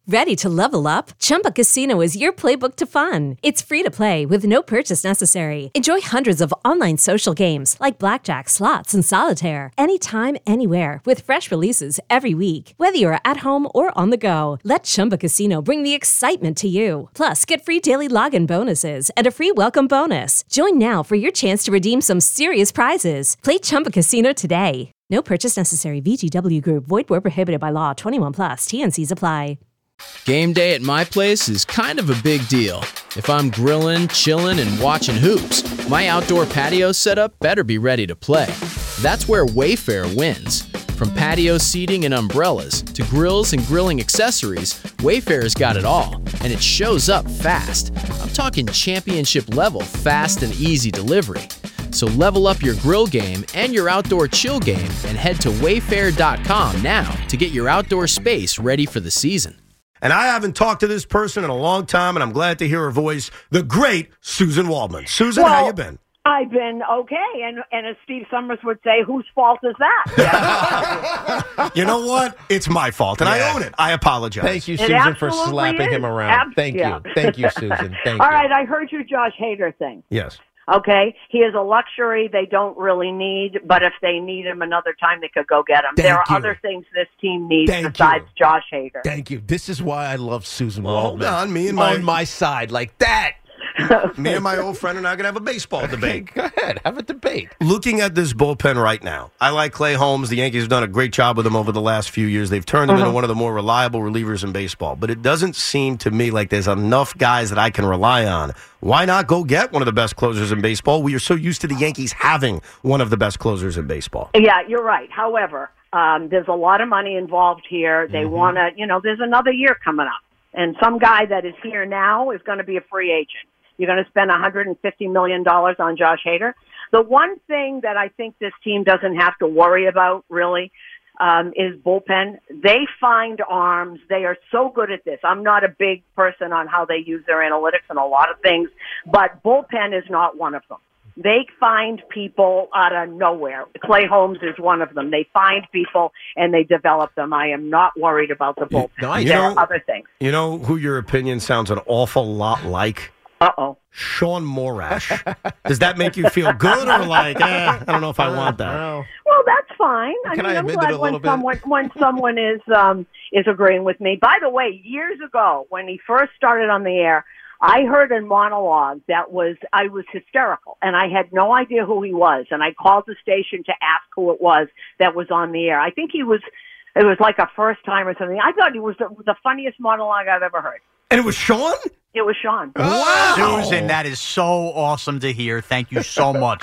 Ready to level up? Chumba Casino is your playbook to fun. It's free to play with no purchase necessary. Enjoy hundreds of online social games like blackjack, slots, and solitaire anytime, anywhere with fresh releases every week. Whether you're at home or on the go, let Chumba Casino bring the excitement to you. Plus, get free daily login bonuses and a free welcome bonus. Join now for your chance to redeem some serious prizes. Play Chumba Casino today. No purchase necessary. VGW Group. Void where prohibited by law. 21 plus. T&Cs apply. Game day at my place is kind of a big deal. If I'm grilling, chilling, and watching hoops, my outdoor patio setup better be ready to play. That's where Wayfair wins. From patio seating and umbrellas to grills and grilling accessories, Wayfair's got it all, and it shows up fast. I'm talking championship level fast and easy delivery. So level up your grill game and your outdoor chill game and head to wayfair.com now to get your outdoor space ready for the season. And I haven't talked to this person in a long time, and I'm glad to hear her voice, the great Susan Waldman. Susan, how you been? I've been okay, and as Steve Summers would say, whose fault is that? You know what? It's my fault, and I own it. I apologize. Thank you, Susan, for slapping him around. Thank you. Thank you, Susan. Thank you. All right, I heard your Josh Hader thing. Yes. Okay, he is a luxury they don't really need, but if they need him another time, they could go get him. There are other things this team needs besides Josh Hader. Thank you. This is why I love Susan Waldman. Hold on, on my side, like that. Me and my old friend are not going to have a baseball debate. Go ahead, have a debate. Looking at this bullpen right now, I like Clay Holmes. The Yankees have done a great job with him over the last few years. They've turned him into one of the more reliable relievers in baseball. But it doesn't seem to me like there's enough guys that I can rely on. Why not go get one of the best closers in baseball? We are so used to the Yankees having one of the best closers in baseball. Yeah, you're right. However, there's a lot of money involved here. They want to, there's another year coming up. And some guy that is here now is going to be a free agent. You're going to spend $150 million on Josh Hader. The one thing that I think this team doesn't have to worry about, really, is bullpen. They find arms. They are so good at this. I'm not a big person on how they use their analytics and a lot of things, but bullpen is not one of them. They find people out of nowhere. Clay Holmes is one of them. They find people and they develop them. I am not worried about the bullpen. There are other things. You know who your opinion sounds an awful lot like? Uh-oh. Sean Morash. Does that make you feel good or like, I don't know if I want that? Well, that's fine. I'm admit glad it a little when someone is agreeing with me. By the way, years ago, when he first started on the air, I heard a monologue I was hysterical, and I had no idea who he was. And I called the station to ask who it was that was on the air. I think it was like a first time or something. I thought he was the funniest monologue I've ever heard. And it was Sean? It was Sean. Wow. Susan, that is so awesome to hear. Thank you so much.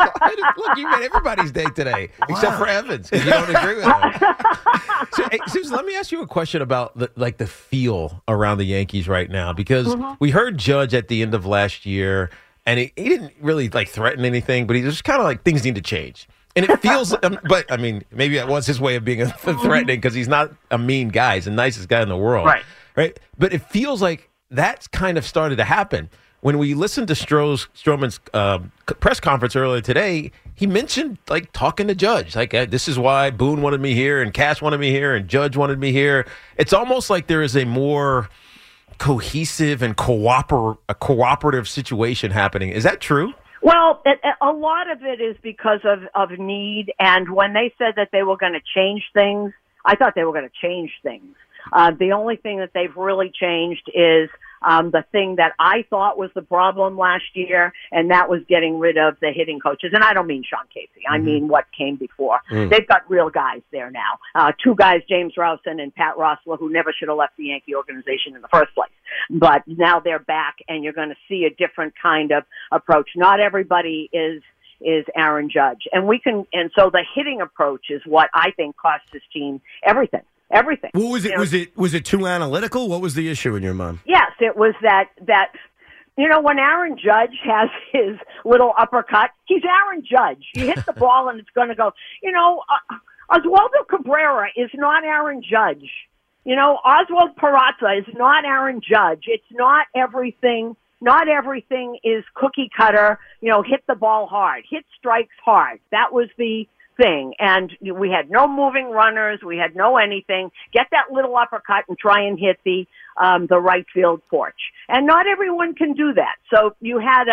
Look, you made everybody's day today, except for Evans, because you don't agree with him. So, hey, Susan, let me ask you a question about the feel around the Yankees right now, because we heard Judge at the end of last year, and he didn't really threaten anything, but he was kind of like, things need to change. And it feels, but I mean, maybe that was his way of being threatening, because he's not a mean guy. He's the nicest guy in the world. Right? But it feels like that's kind of started to happen. When we listened to Stroman's press conference earlier today, he mentioned talking to Judge. This is why Boone wanted me here, and Cash wanted me here, and Judge wanted me here. It's almost like there is a more cohesive and cooperative situation happening. Is that true? Well, a lot of it is because of need. And when they said that they were going to change things, I thought they were going to change things. The only thing that they've really changed is the thing that I thought was the problem last year, and that was getting rid of the hitting coaches. And I don't mean Sean Casey. I mean what came before. They've got real guys there now. Two guys, James Rowson and Pat Rossler, who never should have left the Yankee organization in the first place. But now they're back, and you're going to see a different kind of approach. Not everybody is Aaron Judge. And so the hitting approach is what I think cost this team everything. What was it? Was it too analytical? What was the issue in your mind? Yes, it was that when Aaron Judge has his little uppercut, he's Aaron Judge. You hit the ball and it's going to go. Oswaldo Cabrera is not Aaron Judge. Oswald Peraza is not Aaron Judge. It's not everything. Not everything is cookie cutter. Hit the ball hard, hit strikes hard. That was the thing. And we had no moving runners. We had no anything. Get that little uppercut and try and hit the right field porch. And not everyone can do that. So you had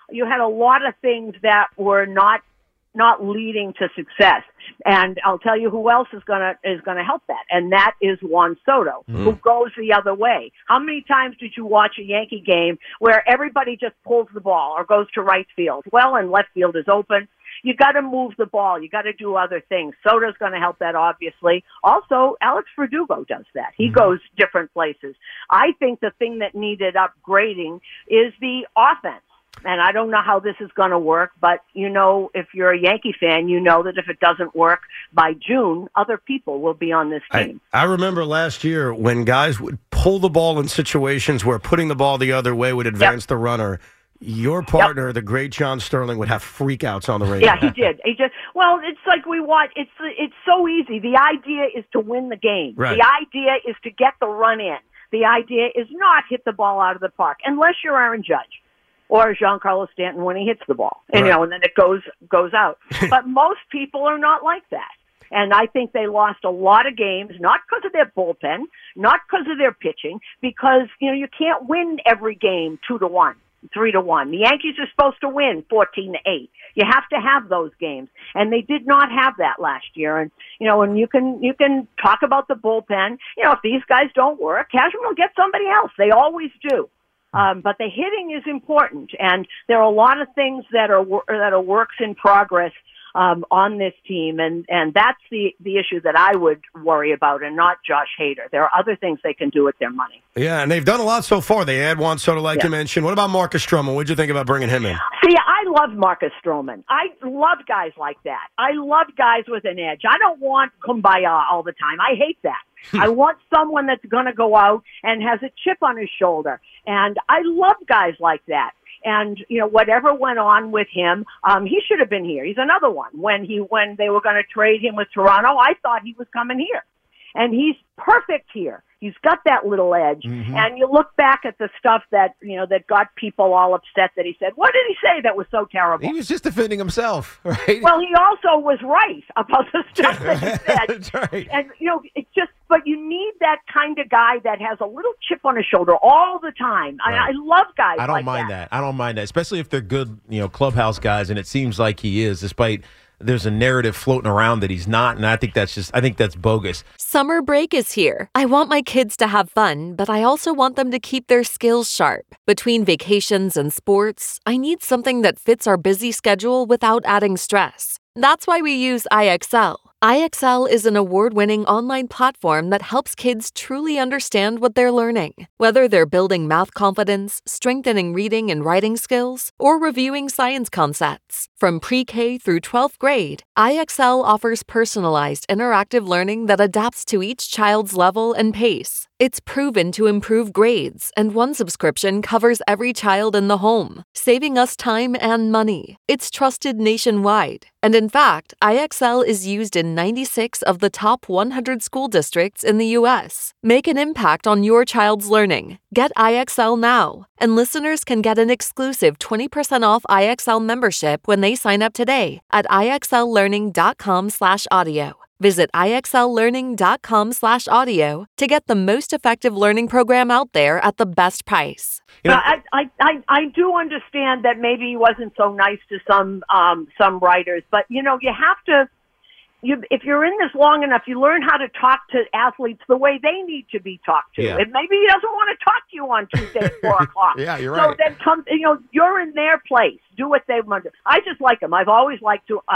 a lot of things that were not leading to success. And I'll tell you who else is gonna help that, and that is Juan Soto, who goes the other way. How many times did you watch a Yankee game where everybody just pulls the ball or goes to right field? Well, and left field is open. You got to move the ball. You got to do other things. Soto's going to help that, obviously. Also, Alex Verdugo does that. He goes different places. I think the thing that needed upgrading is the offense. And I don't know how this is going to work, but, if you're a Yankee fan, you know that if it doesn't work by June, other people will be on this team. I remember last year when guys would pull the ball in situations where putting the ball the other way would advance the runner. Your partner, the great John Sterling, would have freakouts on the radio. Yeah, he did. Well, it's like we watch. It's so easy. The idea is to win the game. Right. The idea is to get the run in. The idea is not hit the ball out of the park, unless you're Aaron Judge or Giancarlo Stanton when he hits the ball, and then it goes out. But most people are not like that. And I think they lost a lot of games, not because of their bullpen, not because of their pitching, because, you can't win every game 2-1, 3-1. The Yankees are supposed to win 14-8. You have to have those games. And they did not have that last year. And, and you can talk about the bullpen. If these guys don't work, Cashman will get somebody else. They always do. But the hitting is important, and there are a lot of things that are works in progress on this team, and that's the issue that I would worry about, and not Josh Hader. There are other things they can do with their money. Yeah, and they've done a lot so far. They add Juan Soto, like you mentioned. What about Marcus Stroman? What did you think about bringing him in? See, I love Marcus Stroman. I love guys like that. I love guys with an edge. I don't want kumbaya all the time. I hate that. I want someone that's going to go out and has a chip on his shoulder. And I love guys like that. And, whatever went on with him, he should have been here. He's another one. When they were going to trade him with Toronto, I thought he was coming here. And he's perfect here. He's got that little edge. And you look back at the stuff that, that got people all upset that he said. What did he say that was so terrible? He was just defending himself, right? Well, he also was right about the stuff that he said. That's right. And, but you need that kind of guy that has a little chip on his shoulder all the time. Right. I love guys like that. I don't mind that, especially if they're good, clubhouse guys, and it seems like he is, despite there's a narrative floating around that he's not, and I think that's bogus. Summer break is here. I want my kids to have fun, but I also want them to keep their skills sharp. Between vacations and sports, I need something that fits our busy schedule without adding stress. That's why we use IXL. IXL is an award-winning online platform that helps kids truly understand what they're learning. Whether they're building math confidence, strengthening reading and writing skills, or reviewing science concepts. From pre-K through 12th grade, IXL offers personalized interactive learning that adapts to each child's level and pace. It's proven to improve grades, and one subscription covers every child in the home, saving us time and money. It's trusted nationwide. And in fact, IXL is used in 96 of the top 100 school districts in the U.S. Make an impact on your child's learning. Get IXL now. And listeners can get an exclusive 20% off IXL membership when they sign up today at IXLlearning.com/audio. Visit IXLlearning.com/audio to get the most effective learning program out there at the best price. I do understand that maybe he wasn't so nice to some writers, but you have to. If you're in this long enough, you learn how to talk to athletes the way they need to be talked to. Yeah. And maybe he doesn't want to talk to you on Tuesday at 4 o'clock. Yeah, you're right. So then you're in their place. Do what they want to. I just like him. I've always liked him.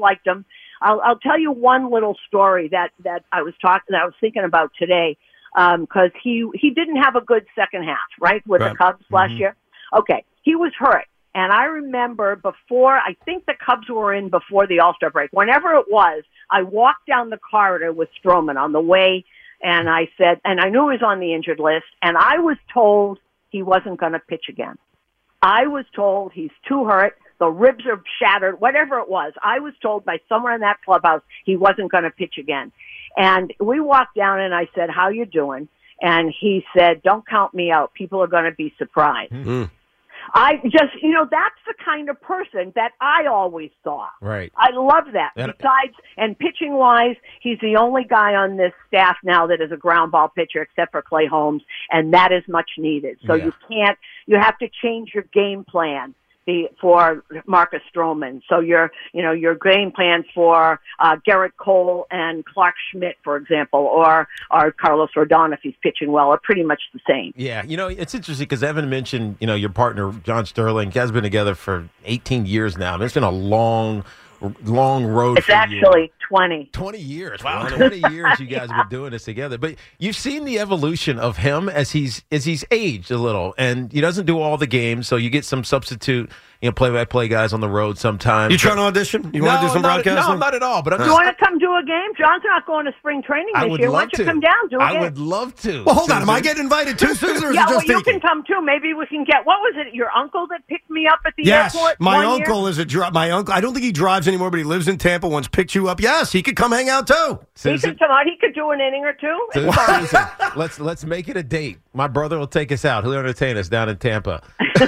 I'll tell you one little story that I was thinking about today, because he didn't have a good second half, right, with the Cubs last year. Okay, he was hurt. And I remember I think the Cubs were in before the All-Star break. Whenever it was, I walked down the corridor with Stroman on the way, and I said, and I knew he was on the injured list, and I was told he wasn't going to pitch again. I was told he's too hurt. The ribs are shattered, whatever it was. I was told by someone in that clubhouse he wasn't going to pitch again. And we walked down, and I said, "How you doing?" And he said, "Don't count me out. People are going to be surprised." That's the kind of person that I always saw. Right. I love that. Besides, and pitching-wise, he's the only guy on this staff now that is a ground ball pitcher except for Clay Holmes, and that is much needed. So you have to change your game plan for Marcus Stroman. So your game plans for Garrett Cole and Clark Schmidt, for example, or Carlos Rodon, if he's pitching well, are pretty much the same. Yeah, it's interesting because Evan mentioned, your partner, John Sterling. You guys have been together for 18 years now. I mean, it's been a long road. It's actually 20. 20 years. Wow, 20 years you guys have been doing this together. But you've seen the evolution of him as he's aged a little, and he doesn't do all the games, so you get some substitute, play-by-play guys on the road sometimes. You trying to audition? You want to do some broadcasting? No, not at all. But you want to come do a game? John's not going to spring training this year. Why don't you come down, do a game? I would love to. Well, hold on. Am I getting invited too, Susan, or is it just you can come too. Maybe we can get, what was it, your uncle that picked me up at the airport? Yes, my uncle is my uncle. I don't think he drives anymore, but he lives in Tampa. Once picked you up. Yes, he could come hang out too. Susan, he could come out. He could do an inning or two. Susan, let's make it a date. My brother will take us out. He'll entertain us down in Tampa.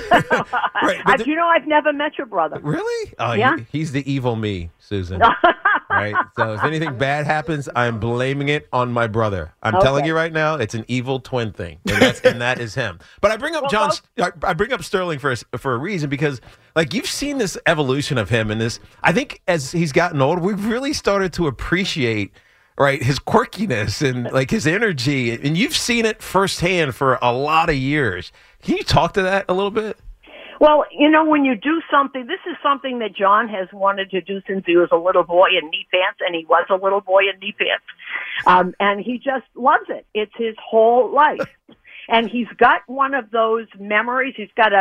Right, I've never met your brother. Really? Oh, yeah. He's the evil me, Susan. Right. So if anything bad happens, I'm blaming it on my brother. I'm telling you right now, it's an evil twin thing, and that is him. But I bring up I bring up Sterling for a reason because, you've seen this evolution of him, and this. I think as he's gotten older, we've really started to appreciate. Right, his quirkiness and his energy, and you've seen it firsthand for a lot of years. Can you talk to that a little bit? Well, when you do something, this is something that John has wanted to do since he was a little boy in knee pants, and he was a little boy in knee pants. And he just loves it. It's his whole life. And he's got one of those memories. He's got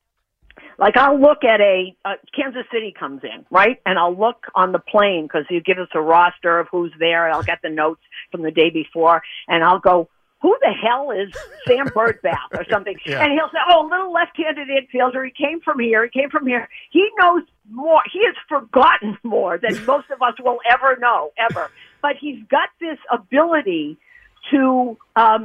I'll look at Kansas City comes in, right? And I'll look on the plane because you give us a roster of who's there. I'll get the notes from the day before, and I'll go, who the hell is Sam Birdbath or something? Yeah. And he'll say, little left-handed infielder. He came from here. He knows more. He has forgotten more than most of us will ever know, ever. But he's got this ability to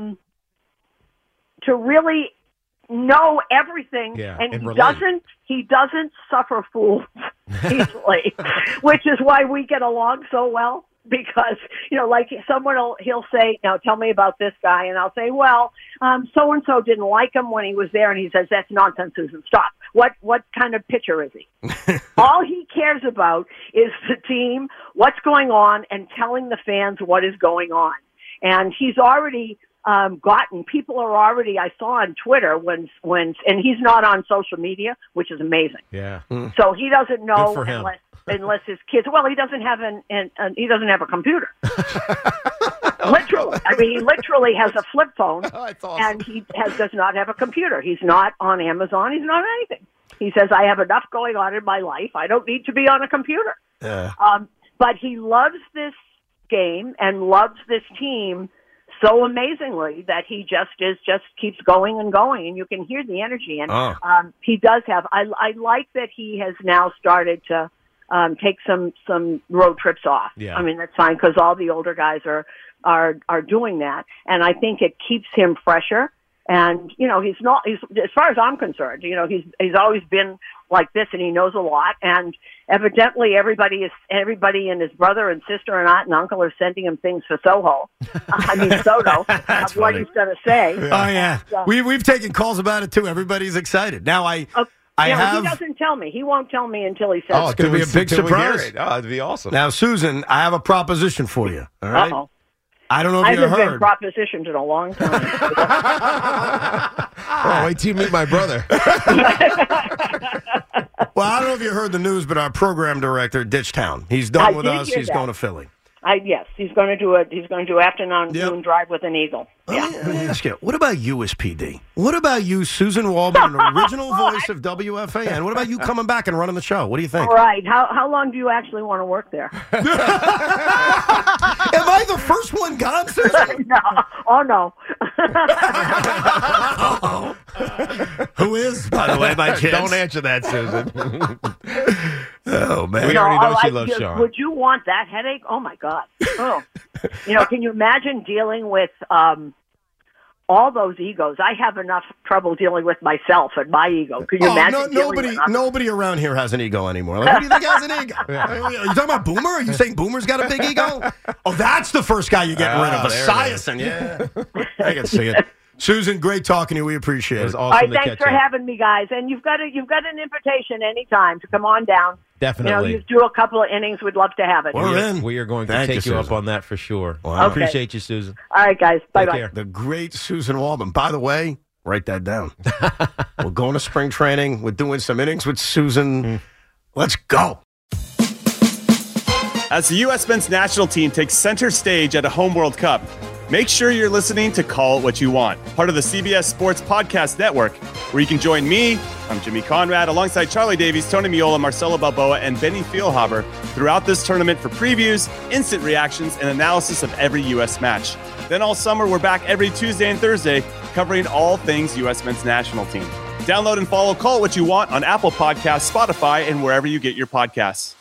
really know everything, and he doesn't suffer fools easily, which is why we get along so well. Because, he'll say, now tell me about this guy. And I'll say, so-and-so didn't like him when he was there. And he says, that's nonsense, Susan. Stop. What kind of pitcher is he? All he cares about is the team, what's going on, and telling the fans what is going on. And he's already people are already, I saw on Twitter and he's not on social media, which is amazing. Yeah. So he doesn't know unless his kids. Well, he doesn't have he doesn't have a computer. Literally, he literally has a flip phone, that's awesome. And he does not have a computer. He's not on Amazon. He's not on anything. He says, "I have enough going on in my life. I don't need to be on a computer." But he loves this game and loves this team so amazingly that he just keeps going and going, and you can hear the energy. And he does have. I like that he has now started to take some road trips off. Yeah. That's fine because all the older guys are doing that, and I think it keeps him fresher. And he's as far as I'm concerned, he's always been like this, and he knows a lot. And evidently, everybody and his brother and sister and aunt and uncle are sending him things for Soto of what he's going to say. Yeah. Oh yeah, we've taken calls about it too. Everybody's excited now. He doesn't tell me. He won't tell me until he says. Oh, it's going to be a big surprise. Oh, it'd be awesome. Now, Susan, I have a proposition for you. All right. Uh-oh. I don't know if I you haven't heard. been propositioned in a long time. Wait till you meet my brother. Well, I don't know if you heard the news, but our program director ditched town. He's done with us. He's going to Philly. Yes, he's going to do afternoon drive with an Eagle. Yeah. Let me ask you, what about you as PD? What about you, Susan Waldman, an original voice of WFAN? What about you coming back and running the show? What do you think? All right. How long do you actually want to work there? Am I the first one gone, Susan? No. Oh, no. Who is, by the way, my kids? Don't answer that, Susan. Oh, man. We already know she loves Sean. Would you want that headache? Oh, my God. Oh. Can you imagine dealing with all those egos. I have enough trouble dealing with myself and my ego. Can you imagine? Nobody around here has an ego anymore. Like, who do you think has an ego? Are you talking about Boomer? Are you saying Boomer's got a big ego? Oh, that's the first guy you're getting rid of. Esiason. Yeah. I can see it. Susan, great talking to you. We appreciate it. Awesome. All right, thanks for having me, guys. And you've got an invitation anytime to come on down. Definitely. You do a couple of innings. We'd love to have it. We're in. We are going to take you up on that for sure. Wow. Okay. Appreciate you, Susan. All right, guys. Bye-bye. The great Susan Waldman. By the way, write that down. We're going to spring training. We're doing some innings with Susan. Let's go. As the U.S. men's national team takes center stage at a home World Cup, make sure you're listening to Call It What You Want, part of the CBS Sports Podcast Network, where you can join me, I'm Jimmy Conrad, alongside Charlie Davies, Tony Miola, Marcelo Balboa, and Benny Feilhaber throughout this tournament for previews, instant reactions, and analysis of every U.S. match. Then all summer, we're back every Tuesday and Thursday, covering all things U.S. men's national team. Download and follow Call It What You Want on Apple Podcasts, Spotify, and wherever you get your podcasts.